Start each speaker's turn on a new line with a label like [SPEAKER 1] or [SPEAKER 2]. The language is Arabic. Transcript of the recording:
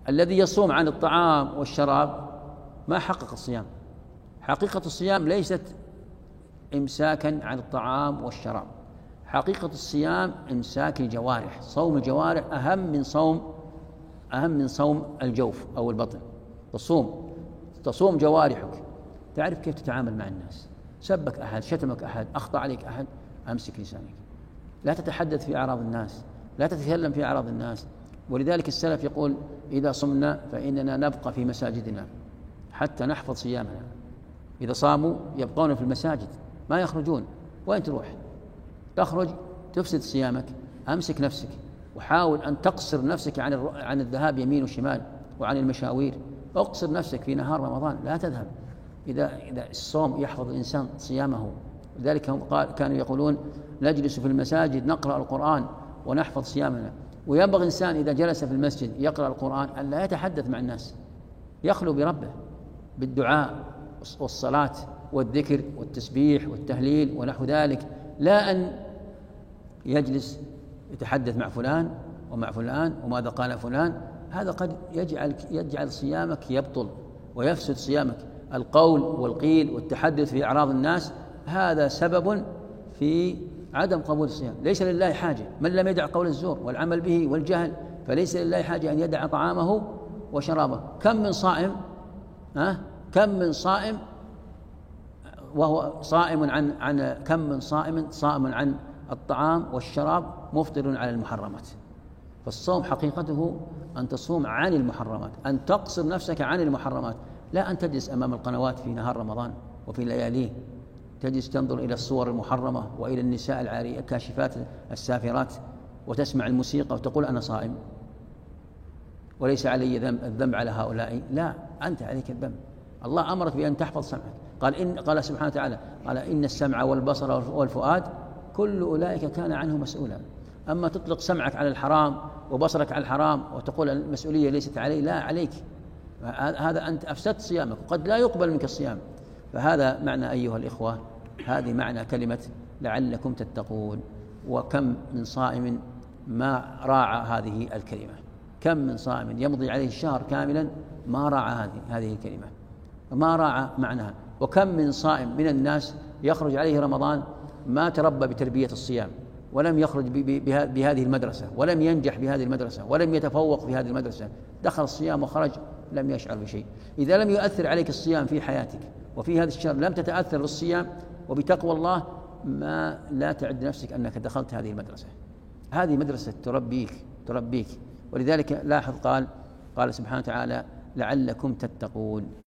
[SPEAKER 1] الذي يصوم عن الطعام والشراب ما حقق الصيام. حقيقة الصيام ليست إمساكا عن الطعام والشراب، حقيقة الصيام إمساك الجوارح. صوم الجوارح أهم من صوم الجوف أو البطن. تصوم جوارحك، تعرف كيف تتعامل مع الناس. سبك أحد، شتمك أحد، أخطأ عليك أحد، أمسك لسانك، لا تتحدث في أعراض الناس، لا تتكلم في أعراض الناس. ولذلك السلف يقول: إذا صمنا فإننا نبقى في مساجدنا حتى نحفظ صيامنا. إذا صاموا يبقون في المساجد ما يخرجون. وين تروح؟ تخرج تفسد صيامك. أمسك نفسك وحاول أن تقصر نفسك عن الذهاب يمين وشمال وعن المشاوير. اقصر نفسك في نهار رمضان، لا تذهب. إذا الصوم يحفظ الإنسان صيامه. لذلك كانوا يقولون: نجلس في المساجد نقرأ القرآن ونحفظ صيامنا. وينبغي الإنسان إذا جلس في المسجد يقرأ القرآن أن لا يتحدث مع الناس، يخلو بربه بالدعاء والصلاة والذكر والتسبيح والتهليل ونحو ذلك، لا أن يجلس يتحدث مع فلان ومع فلان وماذا قال فلان. هذا قد يجعل صيامك يبطل ويفسد صيامك. القول والقيل والتحدث في أعراض الناس هذا سبب في عدم قبول الصيام. ليس لله حاجة، من لم يدع قول الزور والعمل به والجهل فليس لله حاجة أن يدع طعامه وشرابه. كم من صائم وهو صائم كم من صائم عن الطعام والشراب مفطر على المحرمات. فالصوم حقيقته أن تصوم عن المحرمات، أن تقصر نفسك عن المحرمات، لا أن تجلس أمام القنوات في نهار رمضان وفي لياليه، تجلس تنظر إلى الصور المحرمة وإلى النساء العارية الكاشفات السافرات وتسمع الموسيقى وتقول: أنا صائم وليس علي الذنب على هؤلاء. لا، أنت عليك الذنب. الله أمرك بأن تحفظ سمعك. قال سبحانه وتعالى: قال: إن السمع والبصر والفؤاد كل أولئك كان عنه مسؤولا. أما تطلق سمعك على الحرام وبصرك على الحرام وتقول المسؤولية ليست علي، لا، عليك. هذا أنت أفسدت صيامك وقد لا يقبل منك الصيام. فهذا معنى أيها الإخوة، هذه معنى كلمة لعلكم تتقون. وكم من صائم ما راعى هذه الكلمة، كم من صائم يمضي عليه الشهر كاملا ما راعى هذه الكلمة، ما راعى معناها. وكم من صائم من الناس يخرج عليه رمضان ما تربى بتربية الصيام، ولم يخرج بهذه المدرسة، ولم ينجح بهذه المدرسة، ولم يتفوق في هذه المدرسة. دخل الصيام وخرج لم يشعر بشيء. إذا لم يؤثر عليك الصيام في حياتك وفي هذا الشهر، لم تتأثر بالصيام وبتقوى الله، لا تعد نفسك أنك دخلت هذه المدرسة. هذه مدرسة تربيك. ولذلك لاحظ قال سبحانه وتعالى: لعلكم تتقون.